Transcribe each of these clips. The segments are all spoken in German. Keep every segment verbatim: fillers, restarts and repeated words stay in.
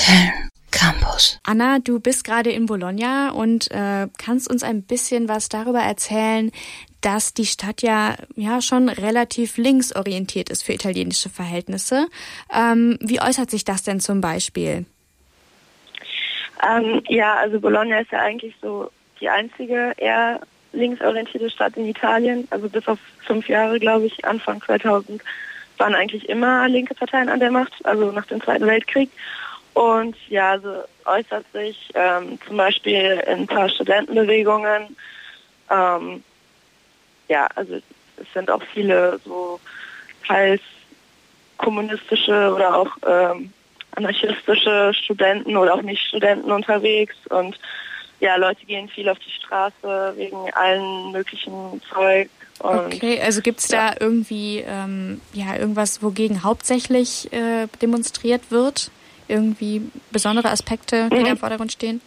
Film Campus. Anna, du bist gerade in Bologna und äh, kannst uns ein bisschen was darüber erzählen, dass die Stadt ja ja schon relativ linksorientiert ist für italienische Verhältnisse. Ähm, wie äußert sich das denn zum Beispiel? Ähm, ja, also Bologna ist ja eigentlich so die einzige eher linksorientierte Stadt in Italien. Also bis auf fünf Jahre, glaube ich, Anfang zweitausend waren eigentlich immer linke Parteien an der Macht, also nach dem Zweiten Weltkrieg. Und ja, also äußert sich ähm, zum Beispiel in ein paar Studentenbewegungen. Ähm, ja, also es sind auch viele so teils kommunistische oder auch ähm, anarchistische Studenten oder auch Nicht-Studenten unterwegs. Und ja, Leute gehen viel auf die Straße wegen allen möglichen Zeug. Und, okay, also gibt es da ja. irgendwie ähm, ja irgendwas, wogegen hauptsächlich äh, demonstriert wird? Irgendwie besondere Aspekte, die mhm. da im Vordergrund stehen?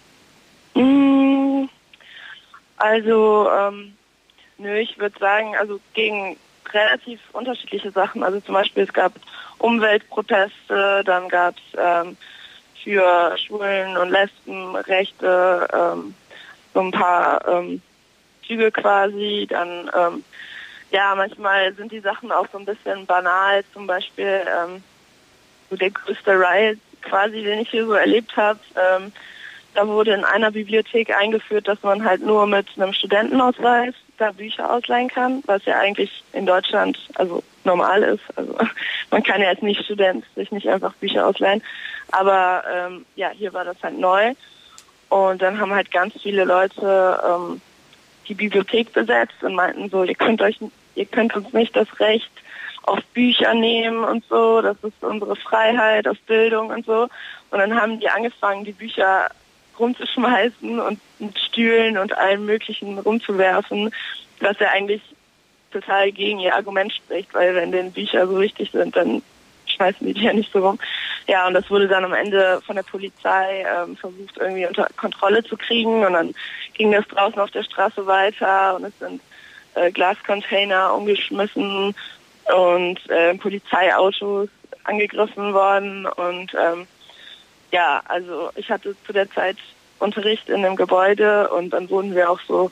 Also, ähm, nö, ich würde sagen, also gegen relativ unterschiedliche Sachen. Also zum Beispiel es gab Umweltproteste, dann gab es ähm, für Schwulen- und Lesbenrechte ähm, so ein paar ähm, Züge quasi. Dann, ähm, ja, manchmal sind die Sachen auch so ein bisschen banal. Zum Beispiel ähm, so der größte Riot quasi, den ich hier so erlebt habe. Ähm, da wurde in einer Bibliothek eingeführt, dass man halt nur mit einem Studentenausweis da Bücher ausleihen kann, was ja eigentlich in Deutschland also normal ist. Also man kann ja als Nicht-Student sich nicht einfach Bücher ausleihen. Aber ähm, ja, hier war das halt neu. Und dann haben halt ganz viele Leute ähm, die Bibliothek besetzt und meinten so, ihr könnt euch, ihr könnt uns nicht das Recht auf Bücher nehmen und so, das ist unsere Freiheit, auf Bildung und so. Und dann haben die angefangen, die Bücher rumzuschmeißen und mit Stühlen und allem Möglichen rumzuwerfen, was ja eigentlich total gegen ihr Argument spricht, weil wenn denen Bücher so wichtig sind, dann schmeißen die die ja nicht so rum. Ja, und das wurde dann am Ende von der Polizei ähm, versucht, irgendwie unter Kontrolle zu kriegen und dann ging das draußen auf der Straße weiter und es sind äh, Glascontainer umgeschmissen und äh, Polizeiautos angegriffen worden und ähm, ja, also ich hatte zu der Zeit Unterricht in einem Gebäude und dann wurden wir auch so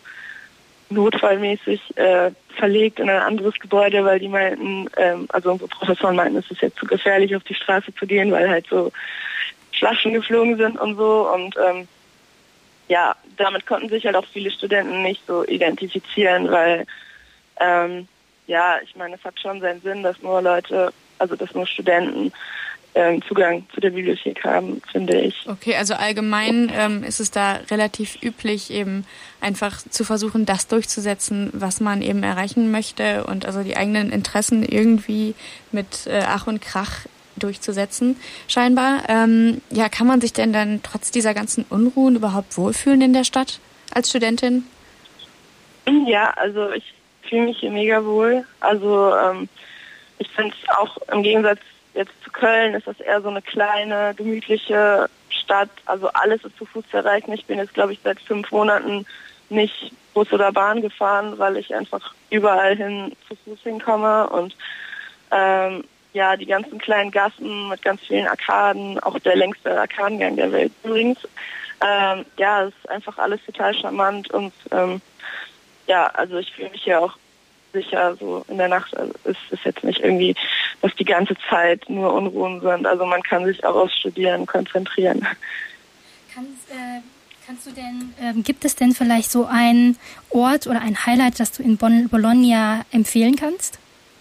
notfallmäßig äh, verlegt in ein anderes Gebäude, weil die meinten, ähm, also unsere Professoren meinten, es ist jetzt zu gefährlich, auf die Straße zu gehen, weil halt so Flaschen geflogen sind und so und ähm, ja, damit konnten sich halt auch viele Studenten nicht so identifizieren, weil ähm, ja, ich meine, es hat schon seinen Sinn, dass nur Leute, also dass nur Studenten ähm, Zugang zu der Bibliothek haben, finde ich. Okay, also allgemein ähm, ist es da relativ üblich, eben einfach zu versuchen, das durchzusetzen, was man eben erreichen möchte und also die eigenen Interessen irgendwie mit äh, Ach und Krach durchzusetzen, scheinbar. Ähm, ja, kann man sich denn dann trotz dieser ganzen Unruhen überhaupt wohlfühlen in der Stadt als Studentin? Ja, also ich fühle mich hier mega wohl. Also ähm, ich finde es auch im Gegensatz jetzt zu Köln ist das eher so eine kleine, gemütliche Stadt. Also alles ist zu Fuß zu erreichen. Ich bin jetzt, glaube ich, seit fünf Monaten nicht Bus oder Bahn gefahren, weil ich einfach überall hin zu Fuß hinkomme. Und ähm, ja, die ganzen kleinen Gassen mit ganz vielen Arkaden, auch der längste Arkadengang der Welt übrigens. Ähm, ja, es ist einfach alles total charmant und ähm, ja, also ich fühle mich hier auch sicher so in der Nacht. Also es ist jetzt nicht irgendwie, dass die ganze Zeit nur Unruhen sind. Also man kann sich auch aufs Studieren konzentrieren. Kannst, äh, kannst du denn, äh, gibt es denn vielleicht so einen Ort oder ein Highlight, das du in Bon- Bologna empfehlen kannst?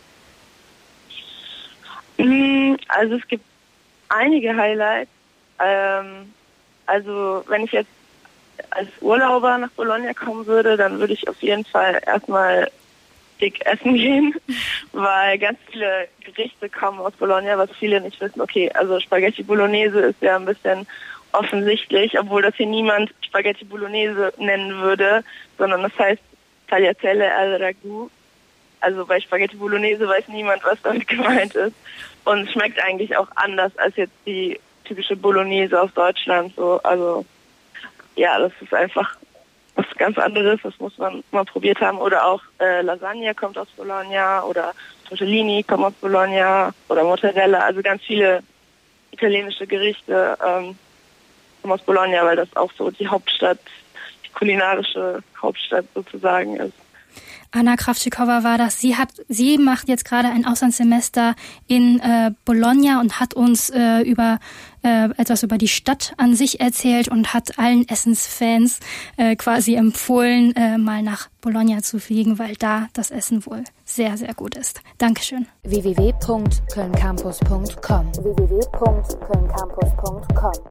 Also es gibt einige Highlights. Ähm, also wenn ich jetzt als Urlauber nach Bologna kommen würde, dann würde ich auf jeden Fall erstmal dick essen gehen, weil ganz viele Gerichte kommen aus Bologna, was viele nicht wissen. Okay, also Spaghetti Bolognese ist ja ein bisschen offensichtlich, obwohl das hier niemand Spaghetti Bolognese nennen würde, sondern das heißt Tagliatelle al Ragù. Also bei Spaghetti Bolognese weiß niemand, was damit gemeint ist. Und es schmeckt eigentlich auch anders als jetzt die typische Bolognese aus Deutschland. So, also ja, das ist einfach was ganz anderes, das muss man mal probiert haben. Oder auch äh, Lasagne kommt aus Bologna oder Tortellini kommt aus Bologna oder Mozzarella. Also ganz viele italienische Gerichte ähm, aus Bologna, weil das auch so die Hauptstadt, die kulinarische Hauptstadt sozusagen ist. Anna Krawczykowa war das. Sie hat, sie macht jetzt gerade ein Auslandssemester in äh, Bologna und hat uns äh, über äh, etwas über die Stadt an sich erzählt und hat allen Essensfans äh, quasi empfohlen, äh, mal nach Bologna zu fliegen, weil da das Essen wohl sehr, sehr gut ist. Dankeschön. w w w punkt köln campus punkt com w w w punkt köln campus punkt com